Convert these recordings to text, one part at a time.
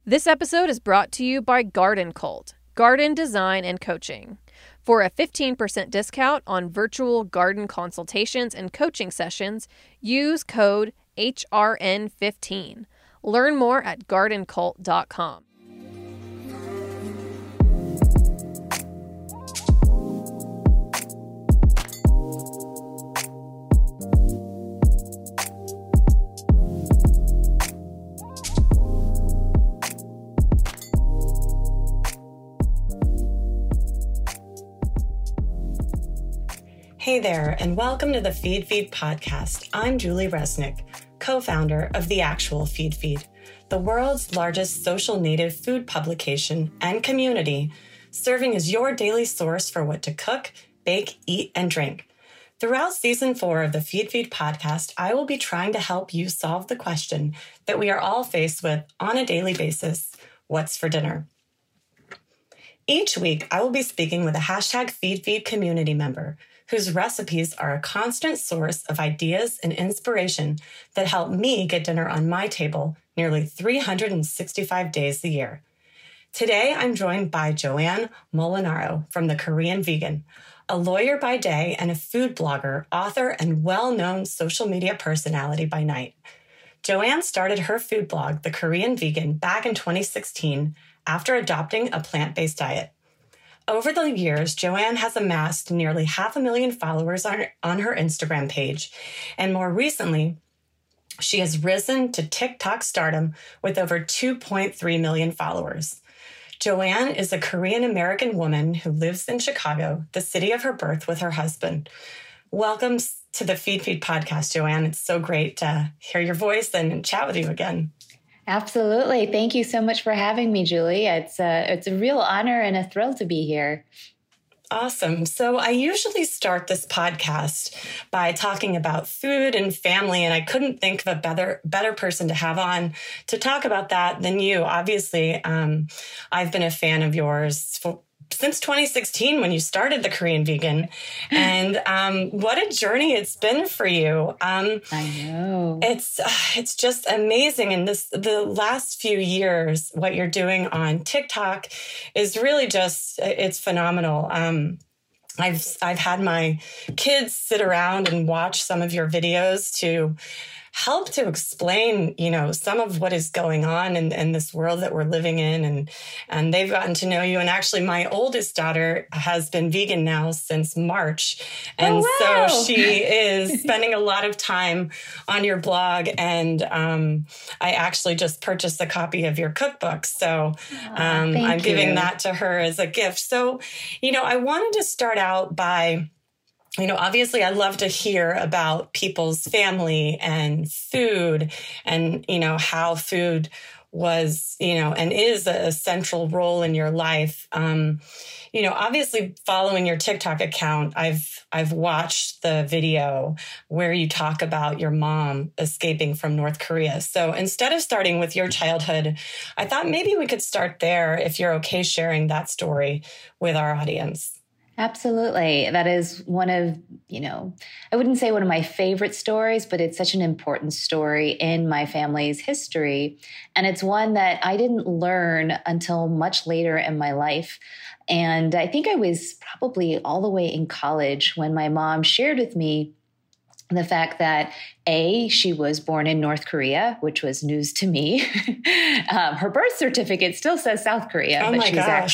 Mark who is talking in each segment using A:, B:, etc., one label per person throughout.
A: This episode is brought to you by Garden Cult, garden design and coaching. For a 15% discount on virtual garden consultations and coaching sessions, use code HRN15. Learn more at gardencult.com.
B: Hey there, and welcome to the Feed podcast. I'm Julie Resnick, co-founder of The Actual Feed, the world's largest social native food publication and community, serving as your daily source for what to cook, bake, eat, and drink. Throughout season 4 of the Feed podcast, I will be trying to help you solve the question that we are all faced with on a daily basis: what's for dinner? Each week, I will be speaking with a hashtag Feed community member whose recipes are a constant source of ideas and inspiration that help me get dinner on my table nearly 365 days a year. Today, I'm joined by Joanne Molinaro from The Korean Vegan, a lawyer by day and a food blogger, author, and well-known social media personality by night. Joanne started her food blog, The Korean Vegan, back in 2016 after adopting a plant-based diet. Over the years, Joanne has amassed nearly 500,000 followers on her Instagram page, and more recently, she has risen to TikTok stardom with over 2.3 million followers. Joanne is a Korean-American woman who lives in Chicago, the city of her birth, with her husband. Welcome to the Feed podcast, Joanne. It's so great to hear your voice and chat with you again.
C: Absolutely. Thank you so much for having me, Julie. It's a real honor and a thrill to be here.
B: Awesome. So I usually start this podcast by talking about food and family, and I couldn't think of a better person to have on to talk about that than you. Obviously, I've been a fan of yours since 2016 when you started The Korean Vegan, and what a journey it's been for you.
C: I know.
B: It's just amazing. And the last few years, what you're doing on TikTok is really it's phenomenal. I've had my kids sit around and watch some of your videos to help to explain, some of what is going on in this world that we're living in. And they've gotten to know you. And actually, my oldest daughter has been vegan now since March. And So she is spending a lot of time on your blog. And I actually just purchased a copy of your cookbook. So I'm giving that to her as a gift. So, I wanted to start out by, obviously I love to hear about people's family and food and, how food was, and is a central role in your life. Obviously following your TikTok account, I've watched the video where you talk about your mom escaping from North Korea. So instead of starting with your childhood, I thought maybe we could start there if you're okay sharing that story with our audience.
C: Absolutely. That is one of, I wouldn't say one of my favorite stories, but it's such an important story in my family's history. And it's one that I didn't learn until much later in my life. And I think I was probably all the way in college when my mom shared with me the fact that she was born in North Korea, which was news to me. Her birth certificate still says South Korea, but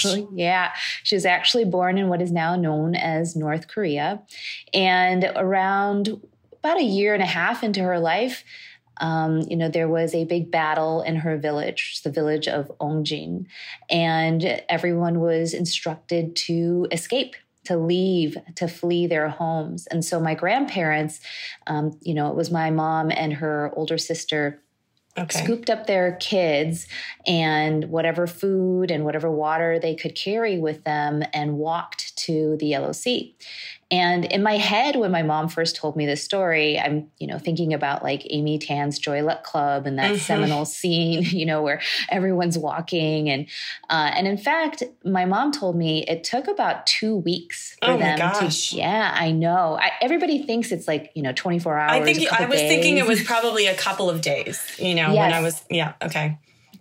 C: she was actually born in what is now known as North Korea. And around about a year and a half into her life, there was a big battle in her village, the village of Ongjin, and everyone was instructed to escape, to leave, to flee their homes. And so my grandparents, it was my mom and her older sister, scooped up their kids and whatever food and whatever water they could carry with them and walked to the Yellow Sea. And in my head, when my mom first told me this story, I'm, thinking about like Amy Tan's Joy Luck Club and that seminal scene, where everyone's walking. And in fact, my mom told me it took about 2 weeks for them to, yeah, I know. Everybody thinks it's like, 24 hours.
B: I was thinking it was probably a couple of days, when I was, okay.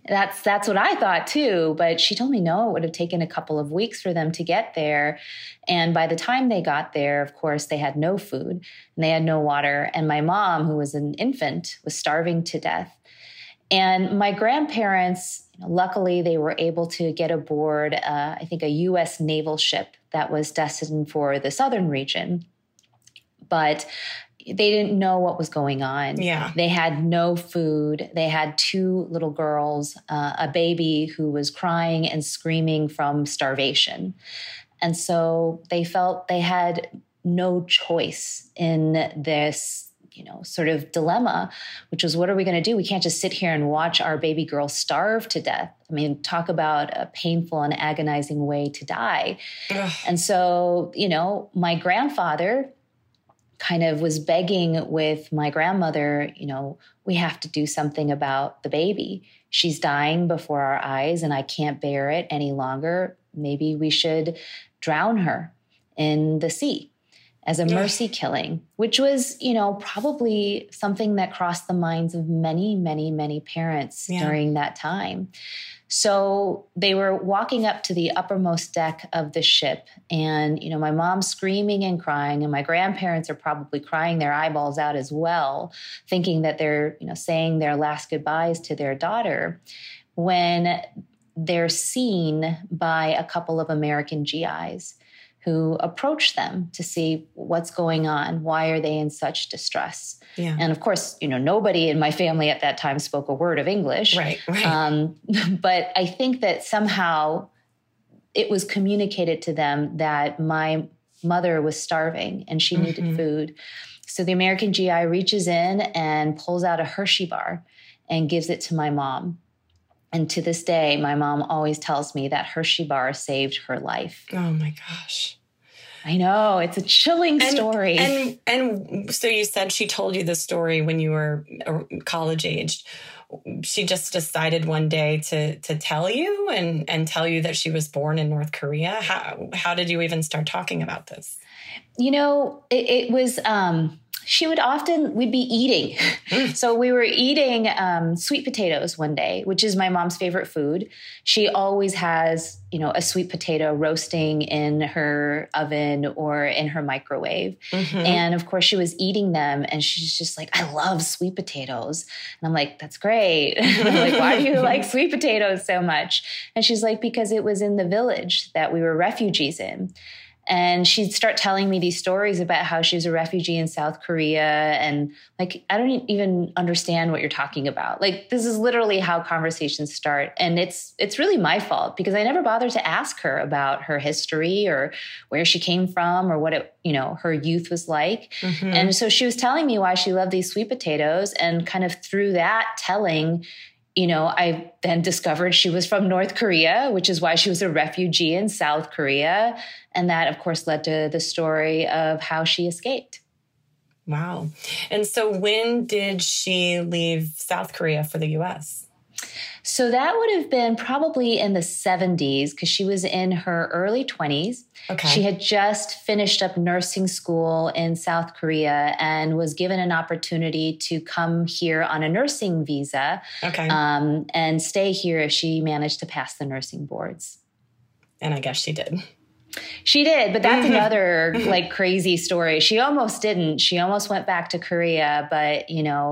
C: That's what I thought too. But she told me, no, it would have taken a couple of weeks for them to get there. And by the time they got there, of course, they had no food and they had no water. And my mom, who was an infant, was starving to death. And my grandparents, luckily, they were able to get aboard, I think, a U.S. naval ship that was destined for the southern region. But they didn't know what was going on.
B: Yeah.
C: They had no food. They had two little girls, a baby who was crying and screaming from starvation. And so they felt they had no choice in this, sort of dilemma, which was, what are we going to do? We can't just sit here and watch our baby girl starve to death. I mean, talk about a painful and agonizing way to die. Ugh. And so, my grandfather kind of was begging with my grandmother, we have to do something about the baby. She's dying before our eyes and I can't bear it any longer. Maybe we should drown her in the sea as a mercy killing, which was, probably something that crossed the minds of many, many, many parents during that time. So they were walking up to the uppermost deck of the ship and, my mom's screaming and crying and my grandparents are probably crying their eyeballs out as well, thinking that they're, saying their last goodbyes to their daughter when they're seen by a couple of American GIs who approach them to see what's going on. Why are they in such distress? Yeah. And of course, nobody in my family at that time spoke a word of English.
B: Right.
C: But I think that somehow it was communicated to them that my mother was starving and she needed food. So the American GI reaches in and pulls out a Hershey bar and gives it to my mom. And to this day, my mom always tells me that Hershey bar saved her life.
B: Oh my gosh.
C: I know. It's a chilling story.
B: And so you said she told you the story when you were college aged. She just decided one day to tell you and tell you that she was born in North Korea. How did you even start talking about this?
C: It was... we'd be eating. So we were eating sweet potatoes one day, which is my mom's favorite food. She always has, a sweet potato roasting in her oven or in her microwave. And of course she was eating them and she's just like, I love sweet potatoes. And I'm like, that's great. I'm like, why do you like sweet potatoes so much? And she's like, because it was in the village that we were refugees in. And she'd start telling me these stories about how she was a refugee in South Korea. And like, I don't even understand what you're talking about. Like, this is literally how conversations start. And it's really my fault because I never bothered to ask her about her history or where she came from or what her youth was like. And so she was telling me why she loved these sweet potatoes. And kind of through that telling, I then discovered she was from North Korea, which is why she was a refugee in South Korea. And that, of course, led to the story of how she escaped.
B: Wow. And so when did she leave South Korea for the U.S.?
C: So that would have been probably in the 70s because she was in her early 20s. Okay. She had just finished up nursing school in South Korea and was given an opportunity to come here on a nursing visa and stay here if she managed to pass the nursing boards. And I guess she did. She did, but that's another crazy story. She almost didn't. She almost went back to Korea, but,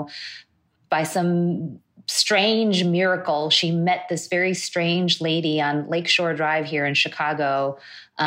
C: by some strange miracle, she met this very strange lady on Lakeshore Drive here in Chicago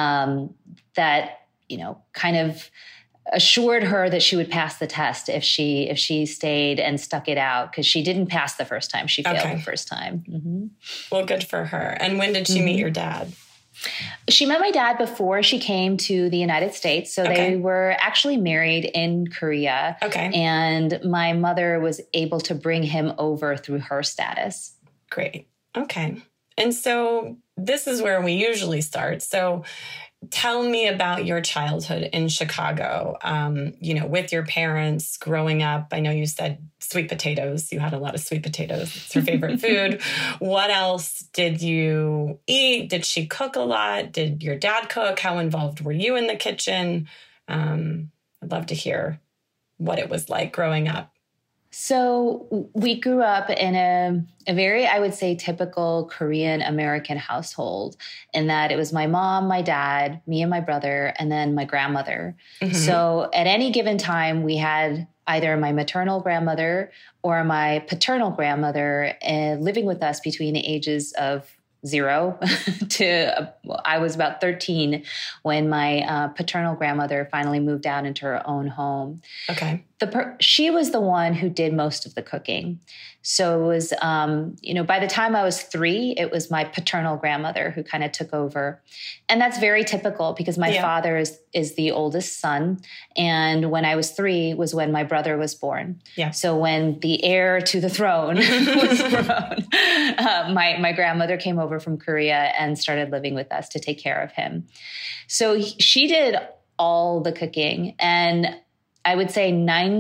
C: that, kind of assured her that she would pass the test if she stayed and stuck it out because she didn't pass the first time. She failed the first time. Well, good for her. And when did she meet your dad? She met my dad before she came to the United States. So they were actually married in Korea. Okay. And my mother was able to bring him over through her status. Great. Okay. And so this is where we usually start. So tell me about your childhood in Chicago, with your parents growing up. I know you said sweet potatoes. You had a lot of sweet potatoes. It's her favorite food. What else did you eat? Did she cook a lot? Did your dad cook? How involved were you in the kitchen? I'd love to hear what it was like growing up. So we grew up in a very, I would say, typical Korean American household in that it was my mom, my dad, me and my brother, and then my grandmother. Mm-hmm. So at any given time, we had either my maternal grandmother or my paternal grandmother living with us between the ages of 0 to I was about 13 when my paternal grandmother finally moved out into her own home.
B: Okay.
C: She was the one who did most of the cooking. So it was, by the time I was 3, it was my paternal grandmother who kind of took over. And that's very typical because my father is the oldest son. And when I was 3 was when my brother was born. Yeah. So when the heir to the throne was grown, my grandmother came over from Korea and started living with us to take care of him. So she did all the cooking, and I would say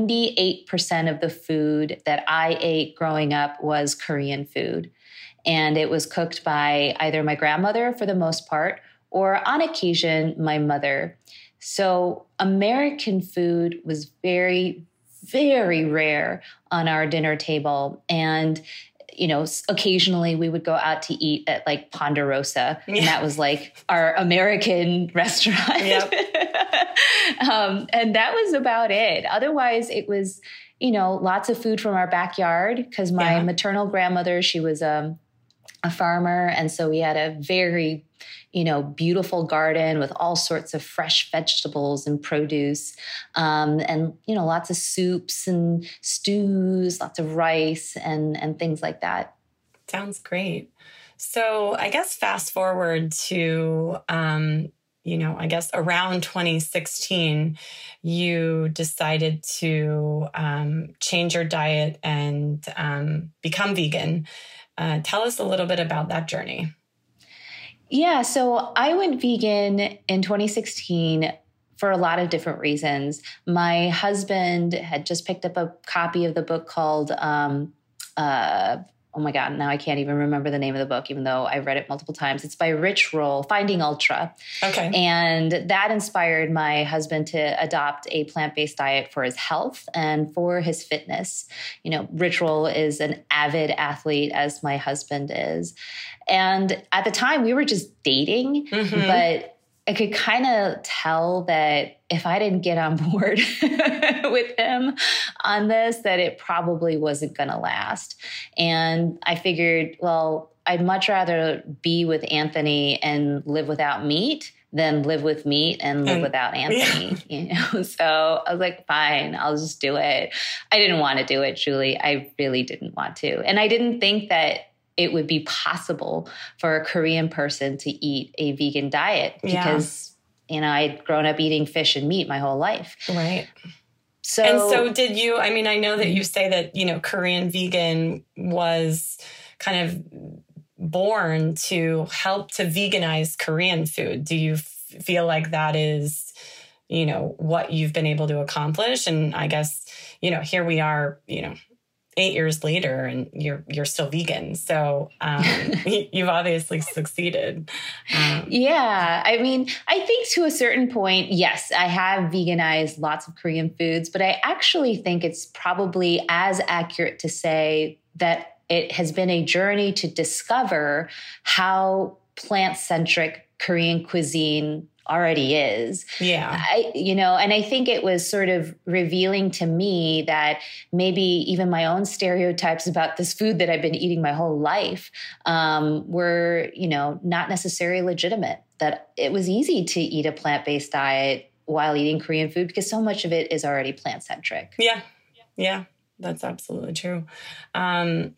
C: 98% of the food that I ate growing up was Korean food. And it was cooked by either my grandmother for the most part, or on occasion, my mother. So American food was very, very rare on our dinner table. And occasionally we would go out to eat at like Ponderosa, and that was like our American restaurant. Yep. And that was about it. Otherwise, it was, lots of food from our backyard because my maternal grandmother, she was a farmer. And so we had a very, beautiful garden with all sorts of fresh vegetables and produce, and, lots of soups and stews, lots of rice and things like that.
B: Sounds great. So I guess fast forward to, I guess around 2016, you decided to change your diet and become vegan. Tell us a little bit about that journey.
C: Yeah, so I went vegan in 2016 for a lot of different reasons. My husband had just picked up a copy of the book called, oh my God, now I can't even remember the name of the book, even though I've read it multiple times. It's by Rich Roll, Finding Ultra. Okay. And that inspired my husband to adopt a plant-based diet for his health and for his fitness. Rich Roll is an avid athlete, as my husband is. And at the time, we were just dating, but I could kind of tell that if I didn't get on board with him on this, that it probably wasn't going to last. And I figured, well, I'd much rather be with Anthony and live without meat than live with meat and live without Anthony. So I was like, fine, I'll just do it. I didn't want to do it, Julie. I really didn't want to. And I didn't think that it would be possible for a Korean person to eat a vegan diet because, I'd grown up eating fish and meat my whole life.
B: Right. So did you, I know that you say that, Korean vegan was kind of born to help to veganize Korean food. Do you feel like that is, what you've been able to accomplish? And I guess, here we are, 8 years later and you're still vegan. So you've obviously succeeded.
C: Yeah. I think to a certain point, yes, I have veganized lots of Korean foods, but I actually think it's probably as accurate to say that it has been a journey to discover how plant-centric Korean cuisine already is. Yeah. And I think it was sort of revealing to me that maybe even my own stereotypes about this food that I've been eating my whole life were, not necessarily legitimate, that it was easy to eat a plant-based diet while eating Korean food because so much of it is already plant-centric.
B: Yeah. Yeah, that's absolutely true. And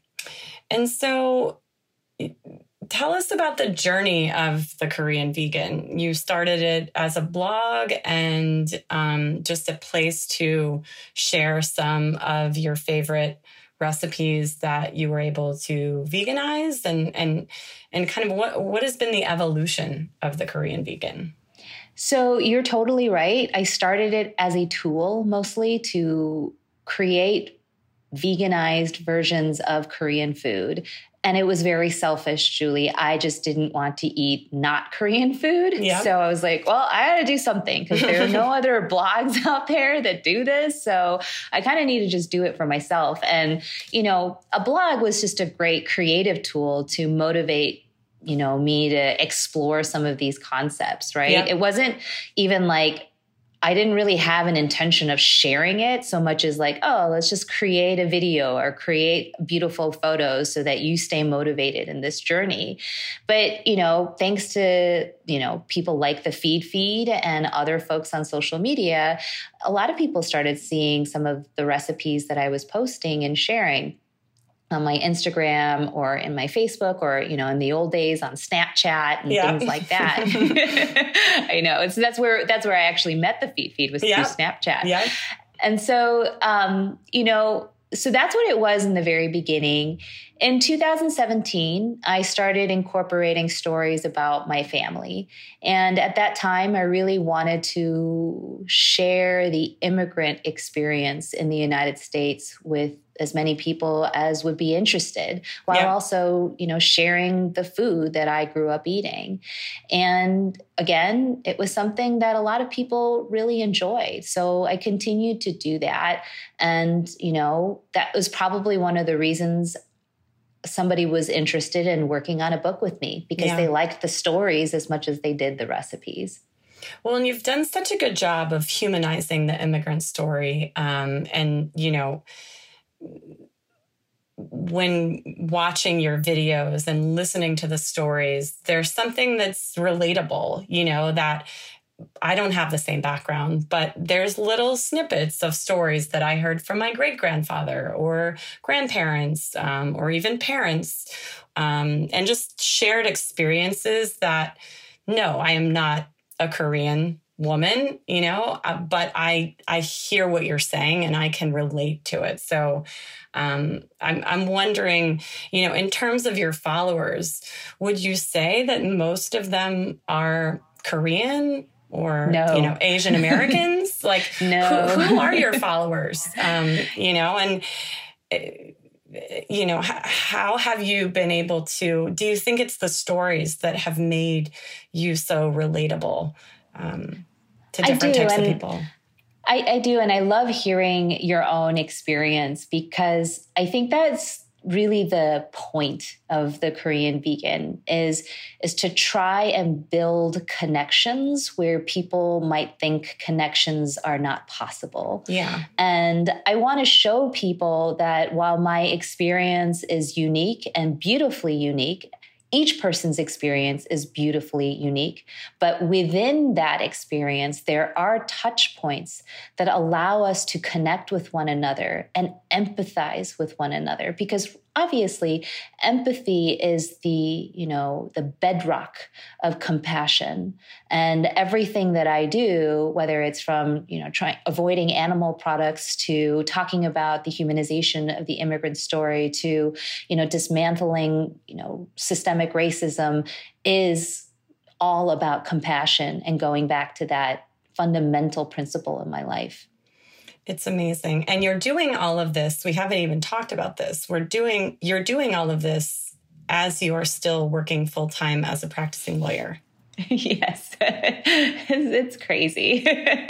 B: so tell us about the journey of the Korean vegan. You started it as a blog and just a place to share some of your favorite recipes that you were able to veganize and kind of what has been the evolution of the Korean vegan?
C: So you're totally right. I started it as a tool mostly to create veganized versions of Korean food. And it was very selfish, Julie. I just didn't want to eat not Korean food.
B: Yep.
C: So I was like, well, I got to do something because there are no other blogs out there that do this. So I kind of need to just do it for myself. And, a blog was just a great creative tool to motivate me to explore some of these concepts, right?
B: Yep.
C: It wasn't even like, I didn't really have an intention of sharing it so much as like, oh, let's just create a video or create beautiful photos so that you stay motivated in this journey. But, thanks to, people like the feed and other folks on social media, a lot of people started seeing some of the recipes that I was posting and sharing on my Instagram or in my Facebook or, in the old days on Snapchat and things like that. I know. That's where I actually met the feed was through Snapchat.
B: Yeah.
C: And so, so that's what it was in the very beginning. In 2017, I started incorporating stories about my family. And at that time, I really wanted to share the immigrant experience in the United States with as many people as would be interested, while also, sharing the food that I grew up eating. And again, it was something that a lot of people really enjoyed. So I continued to do that. And, that was probably one of the reasons somebody was interested in working on a book with me, because they liked the stories as much as they did the recipes.
B: Well, and you've done such a good job of humanizing the immigrant story. When watching your videos and listening to the stories, there's something that's relatable, that I don't have the same background, but there's little snippets of stories that I heard from my great-grandfather or grandparents, or even parents, and just shared experiences that, no, I am not a Korean woman, but I hear what you're saying and I can relate to it. So I'm wondering, in terms of your followers, would you say that most of them are Korean or,
C: no.
B: Asian Americans? Like,
C: no.
B: who are your followers? And how have you been able to, do you think it's the stories that have made you so relatable to different types of people?
C: I do. And I love hearing your own experience, because I think that's really the point of the Korean Vegan is to try and build connections where people might think connections are not possible.
B: Yeah.
C: And I want to show people that while my experience is unique and beautifully unique, each person's experience is beautifully unique, but within that experience, there are touch points that allow us to connect with one another and empathize with one another. Because obviously, empathy is the bedrock of compassion. And everything that I do, whether it's from, avoiding animal products to talking about the humanization of the immigrant story to, dismantling, systemic racism, is all about compassion and going back to that fundamental principle in my life.
B: It's amazing. And you're doing all of this. We haven't even talked about this. You're doing all of this as you are still working full time as a practicing lawyer.
C: Yes, it's crazy.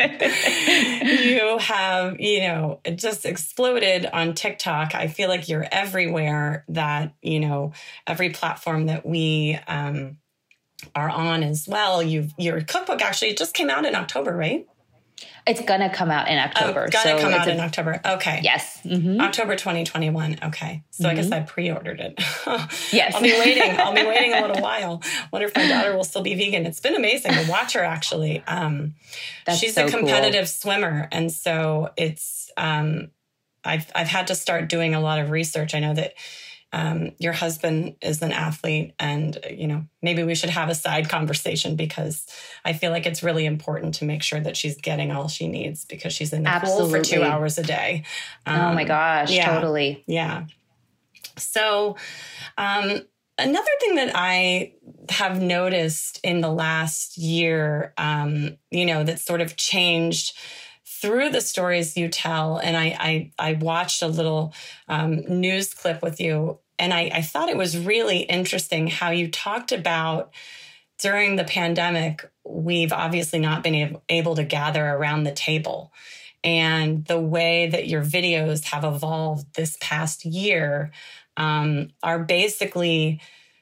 B: You have, just exploded on TikTok. I feel like you're everywhere, that, every platform that we are on as well. Your cookbook actually just came out in October, right?
C: It's going to come out in October.
B: In October. Okay.
C: Yes. Mm-hmm.
B: October 2021. Okay. So I guess I pre-ordered it.
C: Yes.
B: I'll be waiting a little while. Wonder if my daughter will still be vegan. It's been amazing to watch her, actually. She's a competitive swimmer. And so it's, I've had to start doing a lot of research. I know that your husband is an athlete, and, maybe we should have a side conversation, because I feel like it's really important to make sure that she's getting all she needs, because she's in the pool for 2 hours a day.
C: Oh my gosh, totally.
B: Yeah. So, another thing that I have noticed in the last year, that sort of changed through the stories you tell, and I watched a little news clip with you And I thought it was really interesting how you talked about during the pandemic, we've obviously not been able to gather around the table. And the way that your videos have evolved this past year are basically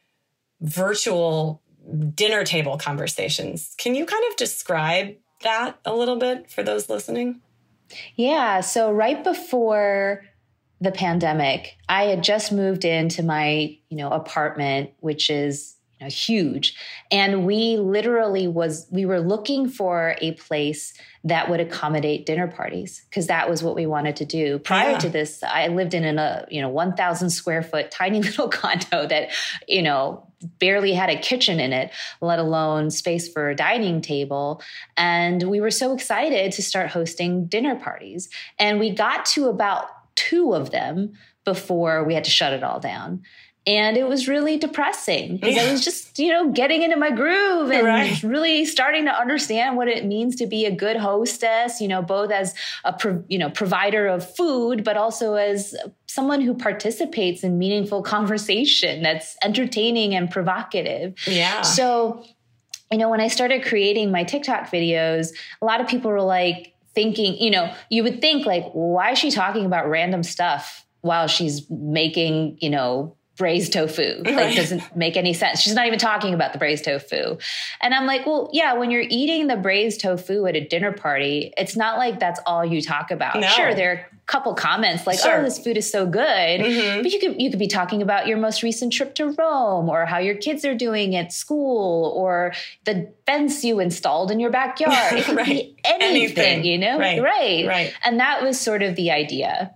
B: virtual dinner table conversations. Can you kind of describe that a little bit for those listening?
C: Yeah. So right before the pandemic, I had just moved into my, apartment, which is huge. And we were looking for a place that would accommodate dinner parties because that was what we wanted to do. Prior to this, I lived in a 1,000 square foot tiny little condo that, barely had a kitchen in it, let alone space for a dining table. And we were so excited to start hosting dinner parties. And we got to about 2 of them before we had to shut it all down. And it was really depressing because I was just, getting into my groove and really starting to understand what it means to be a good hostess, both as a, provider of food, but also as someone who participates in meaningful conversation that's entertaining and provocative.
B: Yeah.
C: So, when I started creating my TikTok videos, a lot of people were like thinking, you would think like, why is she talking about random stuff while she's making, braised tofu? Like, doesn't make any sense. She's not even talking about the braised tofu. And I'm like, well, yeah, when you're eating the braised tofu at a dinner party, it's not like that's all you talk about.
B: No.
C: Sure, there are a couple comments like, oh, this food is so good. Mm-hmm. But you could be talking about your most recent trip to Rome or how your kids are doing at school or the fence you installed in your backyard. It could be anything, Right. And that was sort of the idea.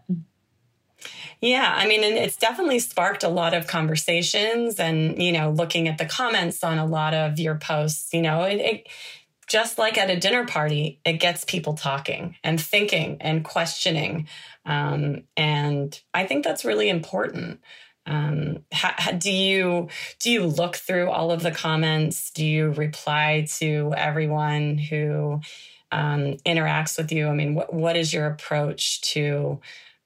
B: Yeah, I mean, and it's definitely sparked a lot of conversations and, looking at the comments on a lot of your posts, it just like at a dinner party, it gets people talking and thinking and questioning. And I think that's really important. Do you look through all of the comments? Do you reply to everyone who interacts with you? I mean, what is your approach to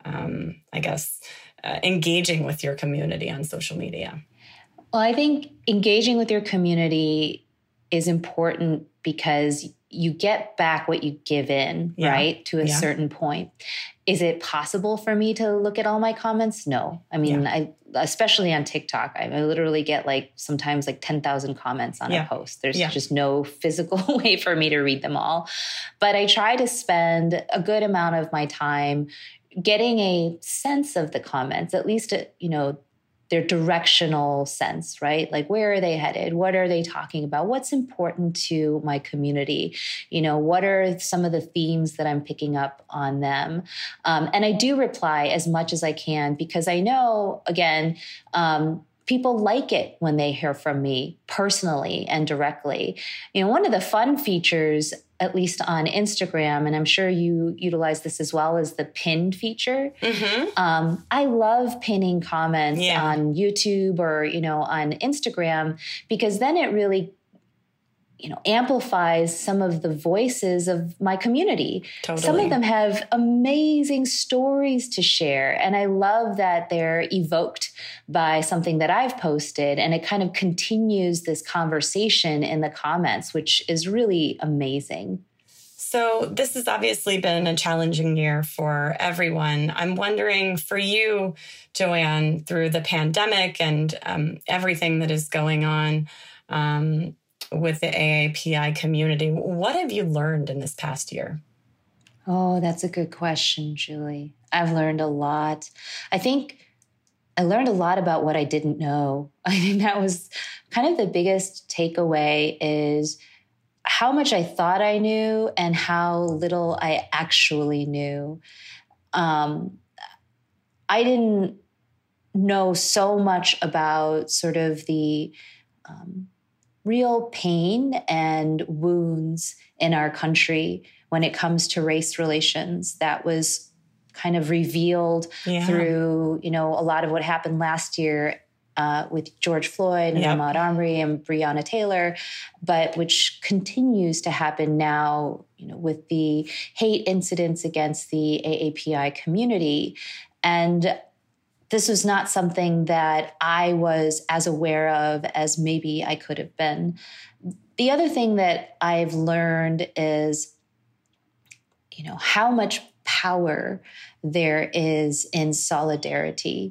B: engaging with your community on social media?
C: Well, I think engaging with your community is important because you get back what you give in, right? To a certain point. Is it possible for me to look at all my comments? No. I mean, especially on TikTok, I literally get sometimes 10,000 comments on a post. There's just no physical way for me to read them all. But I try to spend a good amount of my time getting a sense of the comments, at least, their directional sense, right? Like, where are they headed? What are they talking about? What's important to my community? What are some of the themes that I'm picking up on them? And I do reply as much as I can because I know, again, people like it when they hear from me personally and directly. One of the fun features, at least on Instagram, and I'm sure you utilize this as well, is the pinned feature. Mm-hmm. I love pinning comments on YouTube or, on Instagram, because then it really amplifies some of the voices of my community.
B: Totally.
C: Some of them have amazing stories to share. And I love that they're evoked by something that I've posted. And it kind of continues this conversation in the comments, which is really amazing.
B: So this has obviously been a challenging year for everyone. I'm wondering for you, Joanne, through the pandemic and everything that is going on, with the AAPI community, what have you learned in this past year?
C: Oh, that's a good question, Julie. I've learned a lot. I think I learned a lot about what I didn't know. I think that was kind of the biggest takeaway, is how much I thought I knew and how little I actually knew. I didn't know so much about sort of the real pain and wounds in our country when it comes to race relations that was kind of revealed through, a lot of what happened last year with George Floyd and Ahmaud Arbery and Breonna Taylor, but which continues to happen now, with the hate incidents against the AAPI community. And this was not something that I was as aware of as maybe I could have been. The other thing that I've learned is, how much power there is in solidarity,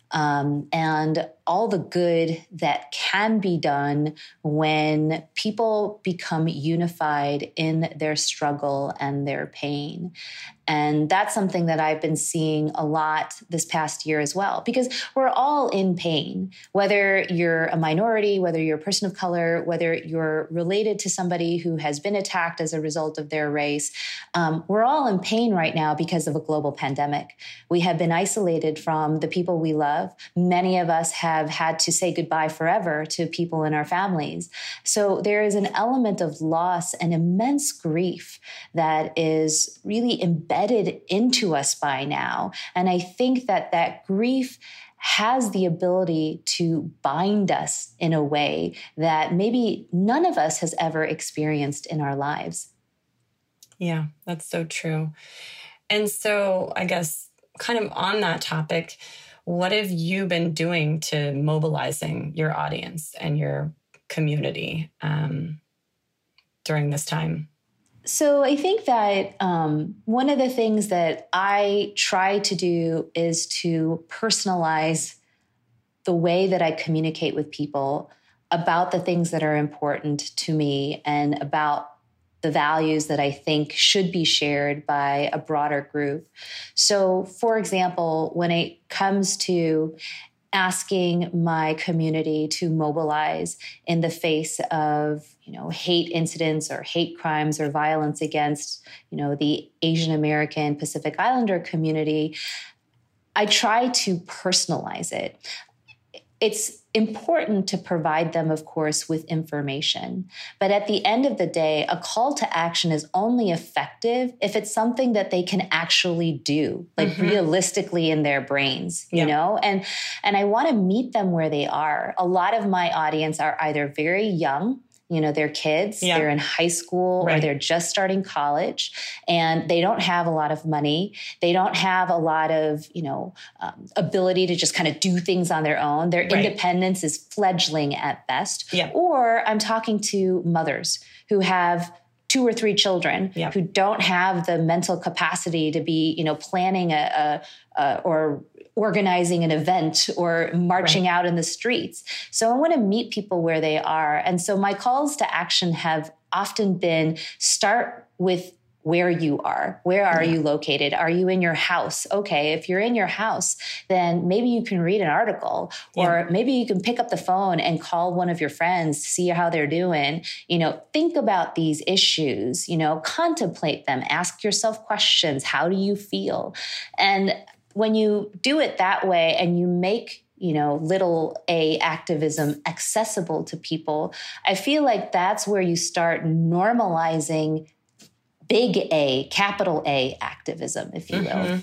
C: and all the good that can be done when people become unified in their struggle and their pain. And that's something that I've been seeing a lot this past year as well, because we're all in pain, whether you're a minority, whether you're a person of color, whether you're related to somebody who has been attacked as a result of their race. We're all in pain right now because of a global pandemic. We have been isolated from the people we love. Many of us have had to say goodbye forever to people in our families. So there is an element of loss and immense grief that is really embedded into us by now. And I think that grief has the ability to bind us in a way that maybe none of us has ever experienced in our lives.
B: Yeah, that's so true. And so I guess kind of on that topic, what have you been doing to mobilizing your audience and your community during this time?
C: So I think that one of the things that I try to do is to personalize the way that I communicate with people about the things that are important to me and about the values that I think should be shared by a broader group. So, for example, when it comes to asking my community to mobilize in the face of, hate incidents or hate crimes or violence against, the Asian American Pacific Islander community, I try to personalize it. It's important to provide them, of course, with information. But at the end of the day, a call to action is only effective if it's something that they can actually do, like realistically in their brains, you know? And I want to meet them where they are. A lot of my audience are either very young, they're kids, they're in high school, or they're just starting college, and they don't have a lot of money. They don't have a lot of, ability to just kind of do things on their own. Their independence is fledgling at best. Or I'm talking to mothers who have 2 or 3 children who don't have the mental capacity to be, planning or organizing an event or marching out in the streets. So I want to meet people where they are. And so my calls to action have often been start with where you are. Where are you located? Are you in your house? Okay, if you're in your house, then maybe you can read an article, or maybe you can pick up the phone and call one of your friends to see how they're doing. Think about these issues, contemplate them, ask yourself questions. How do you feel? And when you do it that way and you make, little a activism accessible to people, I feel like that's where you start normalizing big A, capital A activism, if you will.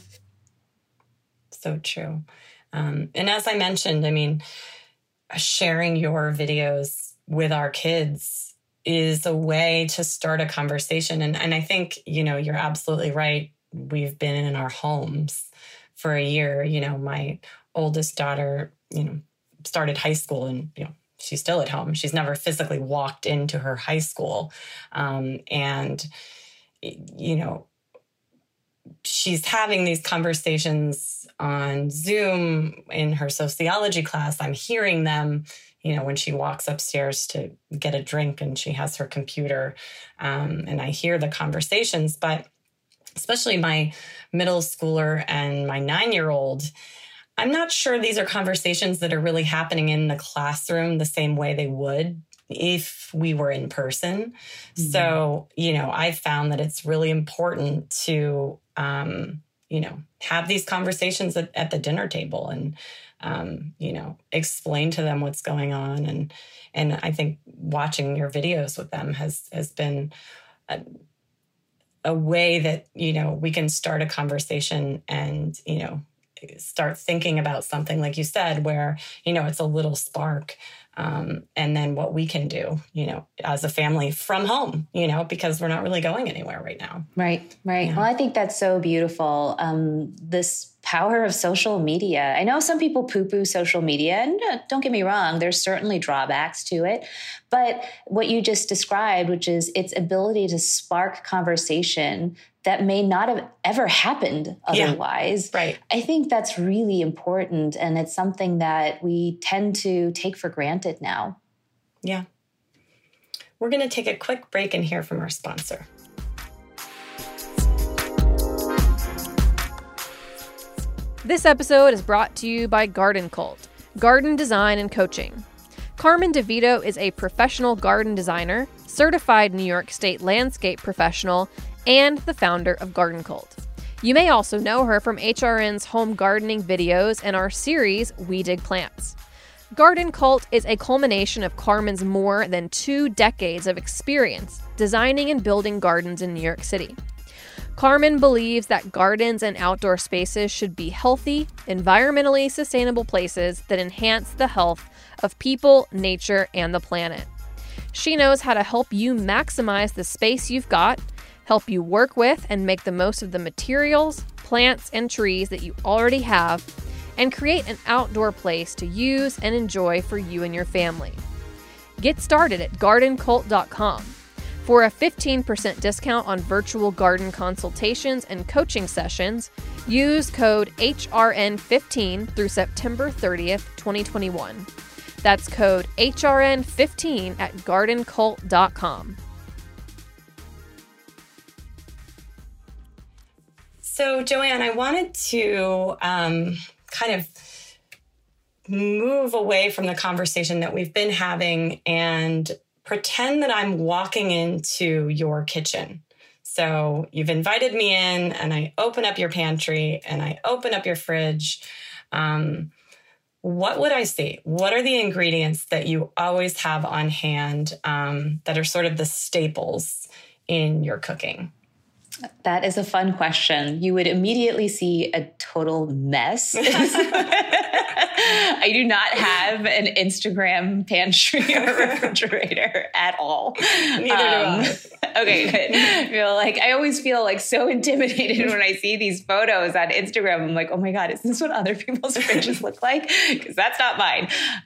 B: So true. And as I mentioned, sharing your videos with our kids is a way to start a conversation. And I think, you're absolutely right. We've been in our homes for a year. My oldest daughter, started high school and, she's still at home. She's never physically walked into her high school. And she's having these conversations on Zoom in her sociology class. I'm hearing them, when she walks upstairs to get a drink and she has her computer, and I hear the conversations. But especially my middle schooler and my 9-year-old, I'm not sure these are conversations that are really happening in the classroom the same way they would if we were in person. So, I found that it's really important to, have these conversations at the dinner table and, explain to them what's going on. And I think watching your videos with them has been a way that, we can start a conversation and, start thinking about something, like you said, where, it's a little spark. And then what we can do, as a family from home, because we're not really going anywhere right now.
C: Right. Well, I think that's so beautiful. This power of social media. I know some people poo-poo social media, and don't get me wrong, there's certainly drawbacks to it. But what you just described, which is its ability to spark conversation that may not have ever happened otherwise.
B: Yeah, right.
C: I think that's really important. And it's something that we tend to take for granted now.
B: Yeah. We're going to take a quick break and hear from our sponsor.
A: This episode is brought to you by Garden Cult, garden design and coaching. Carmen DeVito is a professional garden designer, certified New York State landscape professional, and the founder of Garden Cult. You may also know her from HRN's home gardening videos and our series, We Dig Plants. Garden Cult is a culmination of Carmen's more than 2 decades of experience designing and building gardens in New York City. Carmen believes that gardens and outdoor spaces should be healthy, environmentally sustainable places that enhance the health of people, nature, and the planet. She knows how to help you maximize the space you've got, help you work with and make the most of the materials, plants, and trees that you already have, and create an outdoor place to use and enjoy for you and your family. Get started at gardencult.com. For a 15% discount on virtual garden consultations and coaching sessions, use code HRN15 through September 30th, 2021. That's code HRN15 at gardencult.com.
B: So, Joanne, I wanted to kind of move away from the conversation that we've been having and pretend that I'm walking into your kitchen. So you've invited me in and I open up your pantry and I open up your fridge. What would I see? What are the ingredients that you always have on hand that are sort of the staples in your cooking?
C: That is a fun question. You would immediately see a total mess. I do not have an Instagram pantry or refrigerator at all.
B: Neither do I.
C: Okay, good. I always feel like so intimidated when I see these photos on Instagram. I'm like, oh my God, is this what other people's fridges look like? Because that's not mine.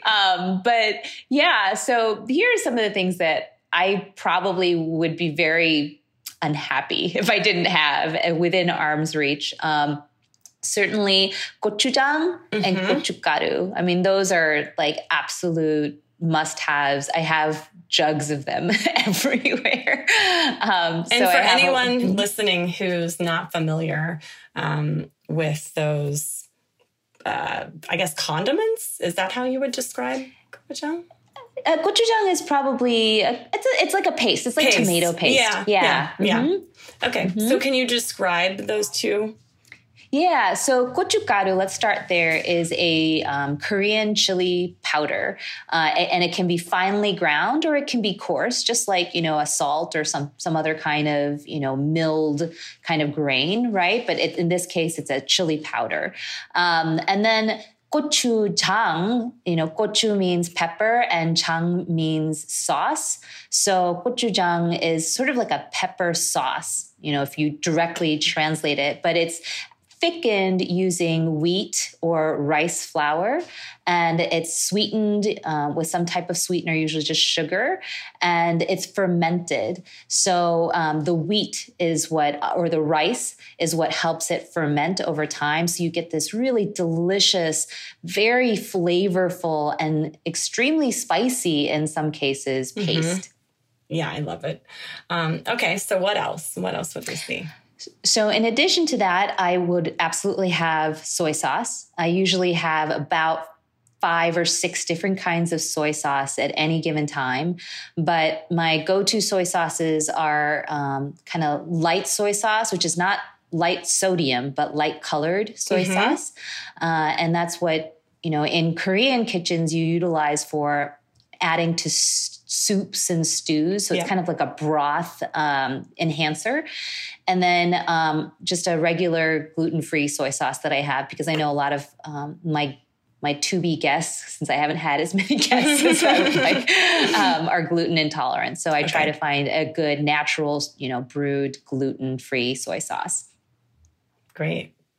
C: But yeah, so here are some of the things that I probably would be very unhappy if I didn't have within arm's reach. Certainly gochujang and gochugaru. I mean, those are like absolute must-haves. I have jugs of them everywhere.
B: And so for anyone listening who's not familiar with those, I guess, condiments, is that how you would describe gochujang?
C: Gochujang is probably it's like a paste. It's like tomato paste.
B: Yeah. Okay. So can you describe those two?
C: Yeah, so gochugaru, let's start there, is a Korean chili powder. And it can be finely ground or it can be coarse, just like, a salt or some other kind of, milled kind of grain, right? But in this case, it's a chili powder. And then gochujang, gochu means pepper and jang means sauce. So gochujang is sort of like a pepper sauce, if you directly translate it, but it's thickened using wheat or rice flour, and it's sweetened with some type of sweetener, usually just sugar, and it's fermented. So the wheat is or the rice is what helps it ferment over time. So you get this really delicious, very flavorful, and extremely spicy in some cases paste.
B: Yeah, I love it. Okay, so what else? What else would we see?
C: So in addition to that, I would absolutely have soy sauce. I usually have about 5 or 6 different kinds of soy sauce at any given time. But my go-to soy sauces are kind of light soy sauce, which is not light sodium, but light colored soy sauce. And that's what, in Korean kitchens you utilize for adding to soups and stews. So it's kind of like a broth enhancer. And then just a regular gluten-free soy sauce that I have, because I know a lot of my to-be guests, since I haven't had as many guests as I would like, are gluten intolerant. So I try to find a good natural, brewed gluten-free soy sauce.
B: Great.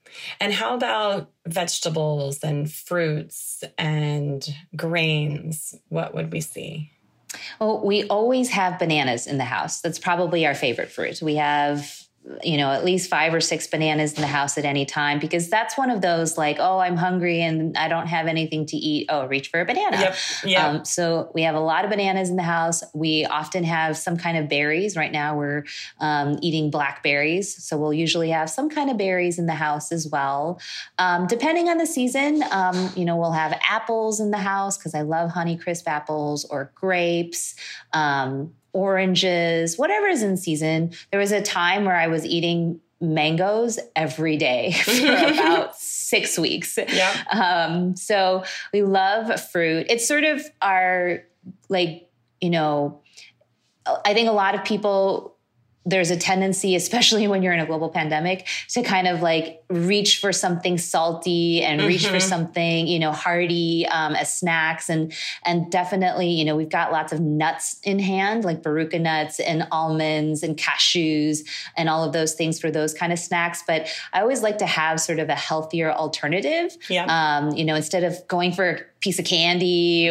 B: And how about vegetables and fruits and grains? What would we see?
C: Oh, we always have bananas in the house. That's probably our favorite fruit. We have, at least 5 or 6 bananas in the house at any time, because that's one of those like, oh, I'm hungry and I don't have anything to eat. Oh, reach for a banana.
B: Yep.
C: So we have a lot of bananas in the house. We often have some kind of berries. Right now we're eating blackberries. So we'll usually have some kind of berries in the house as well. Depending on the season, we'll have apples in the house because I love Honeycrisp apples, or grapes, oranges, whatever is in season. There was a time where I was eating mangoes every day for about 6 weeks.
B: Yeah.
C: So we love fruit. It's sort of our, I think a lot of people, there's a tendency, especially when you're in a global pandemic, to kind of like reach for something salty and reach for something, hearty as snacks. And definitely, we've got lots of nuts in hand, like Barucha nuts and almonds and cashews and all of those things for those kind of snacks. But I always like to have sort of a healthier alternative.
B: Yeah.
C: Instead of going for a piece of candy or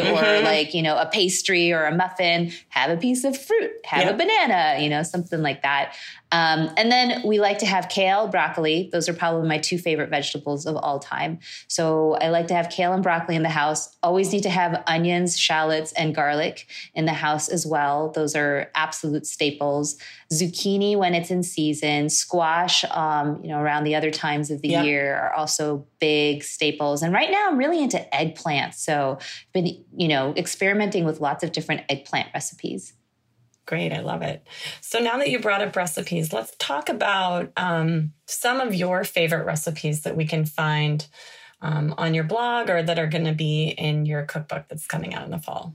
C: a pastry or a muffin, have a piece of fruit, have a banana, something like that. And then we like to have kale, broccoli. Those are probably my 2 favorite vegetables of all time. So I like to have kale and broccoli in the house. Always need to have onions, shallots, and garlic in the house as well. Those are absolute staples. Zucchini when it's in season. Squash, around the other times of the year are also big staples. And right now I'm really into eggplants. So I've been, experimenting with lots of different eggplant recipes.
B: Great. I love it. So now that you brought up recipes, let's talk about some of your favorite recipes that we can find on your blog or that are going to be in your cookbook that's coming out in the fall.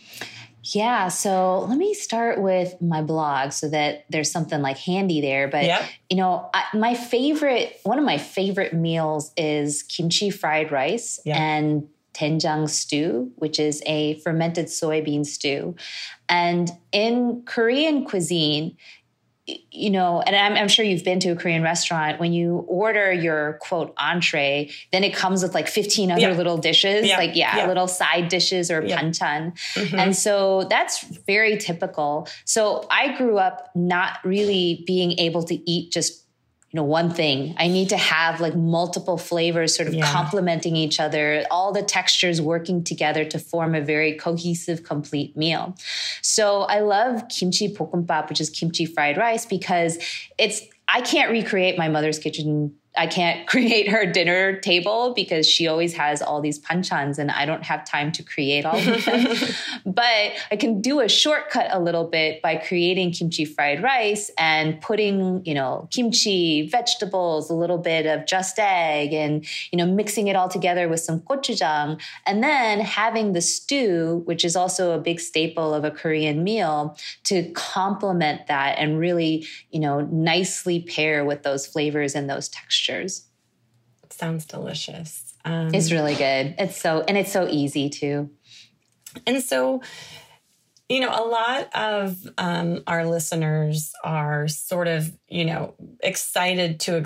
C: Yeah. So let me start with my blog so that there's something like handy there. But, one of my favorite meals is kimchi fried rice and doenjang stew, which is a fermented soybean stew. And in Korean cuisine, and I'm sure you've been to a Korean restaurant, when you order your quote entree, then it comes with like 15 other little dishes, little side dishes or banchan. And so that's very typical. So I grew up not really being able to eat just one thing. I need to have like multiple flavors sort of complementing each other, all the textures working together to form a very cohesive, complete meal. So I love kimchi 볶음밥, which is kimchi fried rice, because I can't recreate my mother's kitchen. I can't create her dinner table because she always has all these panchans and I don't have time to create all of them. But I can do a shortcut a little bit by creating kimchi fried rice and putting, kimchi, vegetables, a little bit of just egg and, mixing it all together with some gochujang. And then having the stew, which is also a big staple of a Korean meal, to complement that and really, nicely pair with those flavors and those textures.
B: It sounds delicious.
C: It's really good. It's so easy too.
B: And so, a lot of our listeners are sort of, excited to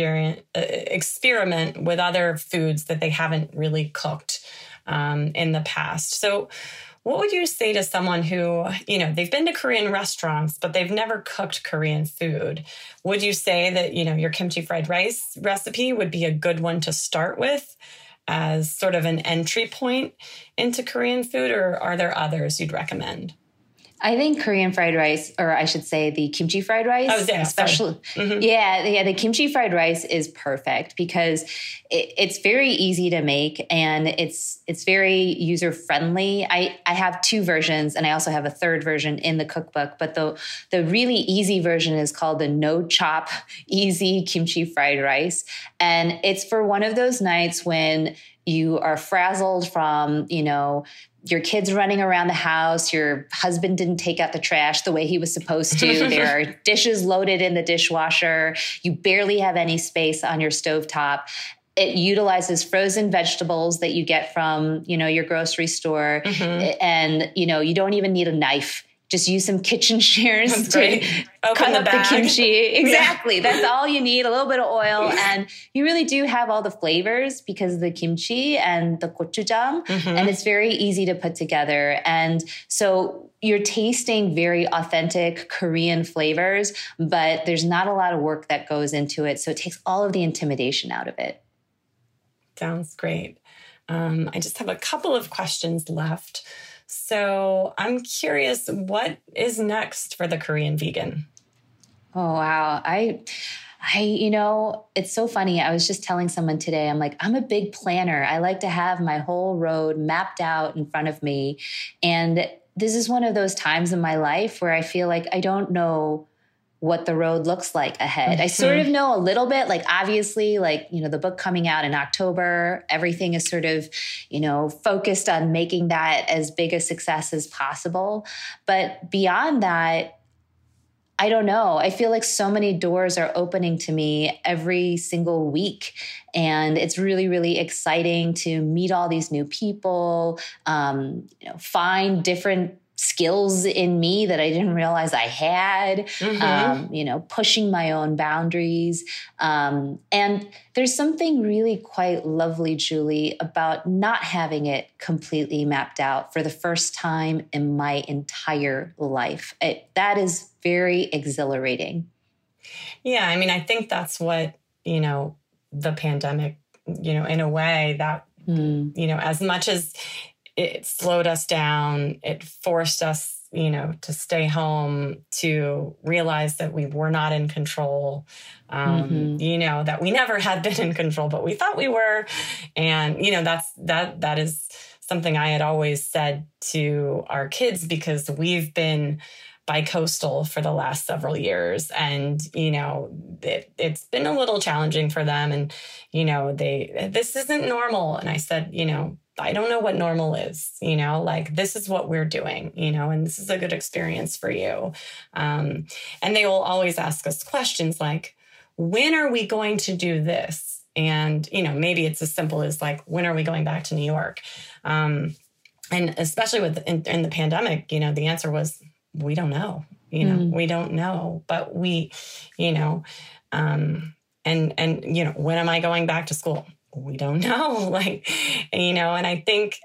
B: experiment with other foods that they haven't really cooked in the past. So what would you say to someone who, they've been to Korean restaurants, but they've never cooked Korean food? Would you say that, your kimchi fried rice recipe would be a good one to start with as sort of an entry point into Korean food, or are there others you'd recommend?
C: I think Korean fried rice, or I should say the kimchi fried rice, especially, the kimchi fried rice is perfect because it's very easy to make and it's very user friendly. I have 2 versions and I also have a 3rd version in the cookbook, but the really easy version is called the no chop easy kimchi fried rice. And it's for one of those nights when you are frazzled from, your kids running around the house, your husband didn't take out the trash the way he was supposed to, there are dishes loaded in the dishwasher, you barely have any space on your stovetop. It utilizes frozen vegetables that you get from, your grocery store. And, you don't even need a knife. just use some kitchen shears to cut up the kimchi. Exactly. That's all you need, a little bit of oil. And you really do have all the flavors because of the kimchi and the gochujang. And it's very easy to put together. And so you're tasting very authentic Korean flavors, but there's not a lot of work that goes into it. So it takes all of the intimidation out of it.
B: Sounds great. I just have a couple of questions left. So I'm curious, what is next for the Korean vegan?
C: Oh, wow. You know, it's so funny. I was just telling someone today, I'm like, I'm a big planner. I like to have my whole road mapped out in front of me. And this is one of those times in my life where I feel like I don't know what the road looks like ahead. I sort of know a little bit, like obviously, like, you know, the book coming out in October, everything is sort of, you know, focused on making that as big a success as possible. But beyond that, I don't know. I feel like so many doors are opening to me every single week. And it's really, really exciting to meet all these new people, you know, find different skills in me that I didn't realize I had, you know, pushing my own boundaries. And there's something really quite lovely, Julie, about not having it completely mapped out for the first time in my entire life. That is very exhilarating.
B: Yeah. I mean, I think that's what, you know, the pandemic, you know, in a way that, you know, as much as it slowed us down, it forced us, you know, to stay home, to realize that we were not in control, you know, that we never had been in control, but we thought we were. And, you know, that is something I had always said to our kids, because we've been bi-coastal for the last several years. And, you know, it's been a little challenging for them. And, you know, this isn't normal. And I said, you know, I don't know what normal is, you know, like this is what we're doing, you know, and this is a good experience for you. And they will always ask us questions like, when are we going to do this? And, you know, maybe it's as simple as like, when are we going back to New York? And especially in the pandemic, you know, the answer was, we don't know, you know, we don't know, but we, you know, and, you know, when am I going back to school? We don't know, like, you know, and I think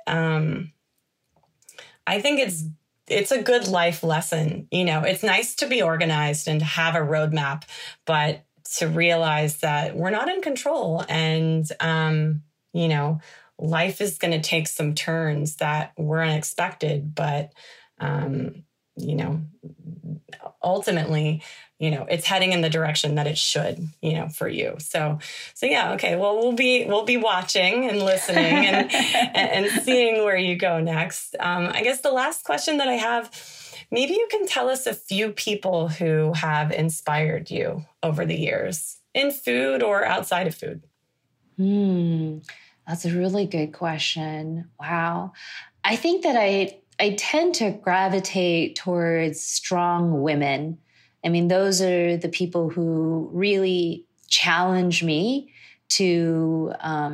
B: it's a good life lesson. You know, it's nice to be organized and to have a roadmap, but to realize that we're not in control, and, you know, life is going to take some turns that were unexpected, but, you know, ultimately, you know, it's heading in the direction that it should, you know, for you. So yeah, okay. Well, we'll be watching and listening and seeing where you go next. I guess the last question that I have, maybe you can tell us a few people who have inspired you over the years in food or outside of food.
C: That's a really good question. Wow. I think that I tend to gravitate towards strong women. I mean, those are the people who really challenge me to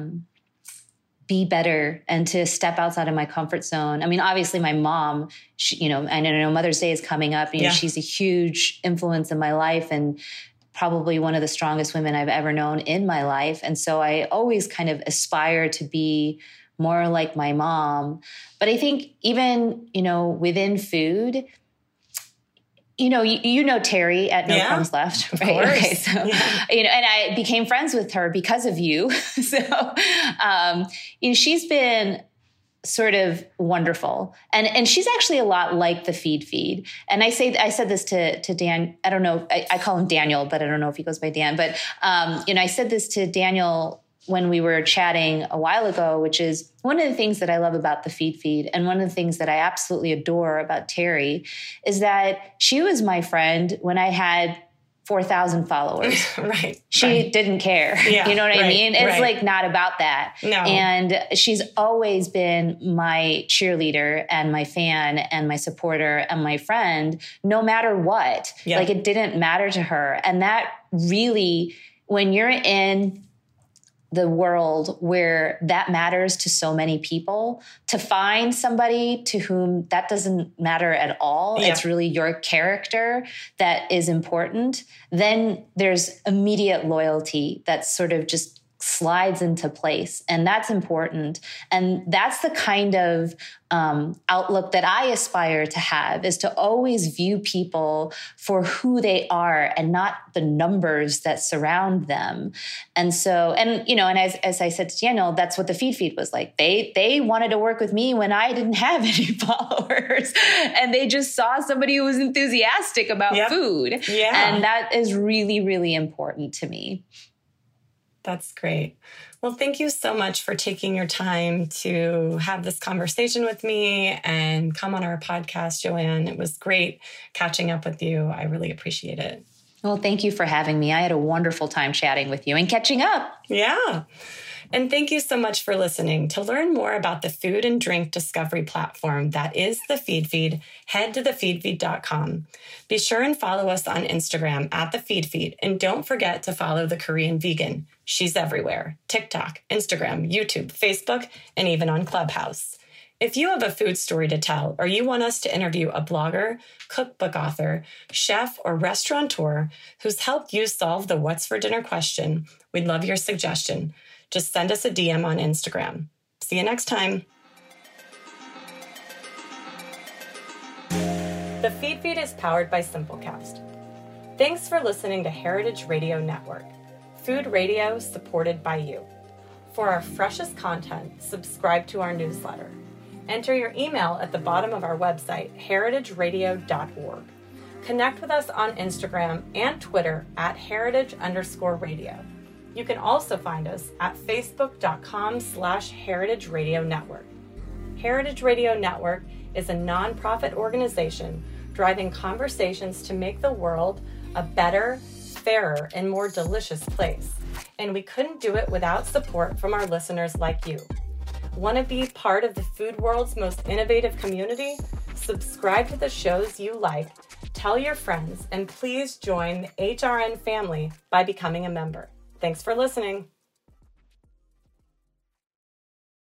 C: be better and to step outside of my comfort zone. I mean, obviously my mom, you know, and I know Mother's Day is coming up. You know, she's a huge influence in my life and probably one of the strongest women I've ever known in my life. And so I always kind of aspire to be more like my mom. But I think even, you know, within food, you know Terry at No Crumbs Left, right? Okay, so you know, and I became friends with her because of you. So, you know, she's been sort of wonderful, and she's actually a lot like the feed. And I said this to Dan. I don't know. I call him Daniel, but I don't know if he goes by Dan. But you know, I said this to Daniel when we were chatting a while ago, which is one of the things that I love about the feed. And one of the things that I absolutely adore about Terry is that she was my friend when I had 4,000 followers.
B: Right.
C: She didn't care. Yeah, you know what I mean? It's like not about that.
B: No.
C: And she's always been my cheerleader and my fan and my supporter and my friend, no matter what. Yeah. Like it didn't matter to her. And that really, when you're in the world where that matters to so many people, to find somebody to whom that doesn't matter at all, it's really your character that is important, then there's immediate loyalty that sort of just slides into place. And that's important. And that's the kind of outlook that I aspire to have, is to always view people for who they are and not the numbers that surround them. And so, and, you know, and as I said to Daniel, that's what the Feed was like. They wanted to work with me when I didn't have any followers, and they just saw somebody who was enthusiastic about food. Yeah. And that is really, really important to me.
B: That's great. Well, thank you so much for taking your time to have this conversation with me and come on our podcast, Joanne. It was great catching up with you. I really appreciate it.
C: Well, thank you for having me. I had a wonderful time chatting with you and catching up.
B: Yeah. And thank you so much for listening. To learn more about the food and drink discovery platform that is the Feed, head to thefeedfeed.com. Be sure and follow us on Instagram at thefeedfeed. And don't forget to follow the Korean Vegan. She's everywhere: TikTok, Instagram, YouTube, Facebook, and even on Clubhouse. If you have a food story to tell, or you want us to interview a blogger, cookbook author, chef, or restaurateur who's helped you solve the what's for dinner question, we'd love your suggestion. Just send us a DM on Instagram. See you next time. The Feed is powered by Simplecast. Thanks for listening to Heritage Radio Network, food radio supported by you. For our freshest content, subscribe to our newsletter. Enter your email at the bottom of our website, heritageradio.org. Connect with us on Instagram and Twitter at heritage_radio. You can also find us at facebook.com/Heritage Radio Network. Heritage Radio Network is a nonprofit organization driving conversations to make the world a better, fairer, and more delicious place. And we couldn't do it without support from our listeners like you. Want to be part of the food world's most innovative community? Subscribe to the shows you like, tell your friends, and please join the HRN family by becoming a member. Thanks for listening.